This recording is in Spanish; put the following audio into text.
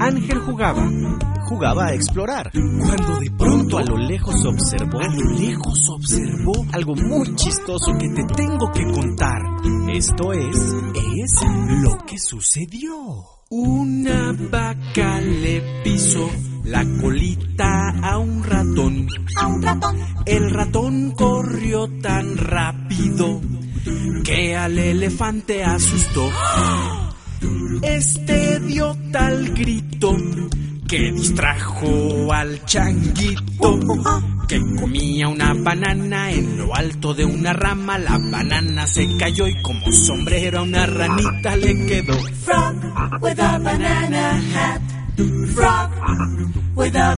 Ángel jugaba a explorar, cuando de pronto a lo lejos observó algo muy chistoso que te tengo que contar. Esto es lo que sucedió. Una vaca le pisó la colita a un ratón. El ratón corrió tan rápido que al elefante asustó. Este dio tal grito que distrajo al changuito, que comía una banana en lo alto de una rama. La banana se cayó y como sombrero a una ranita le quedó. Frog with a banana hat. Frog with a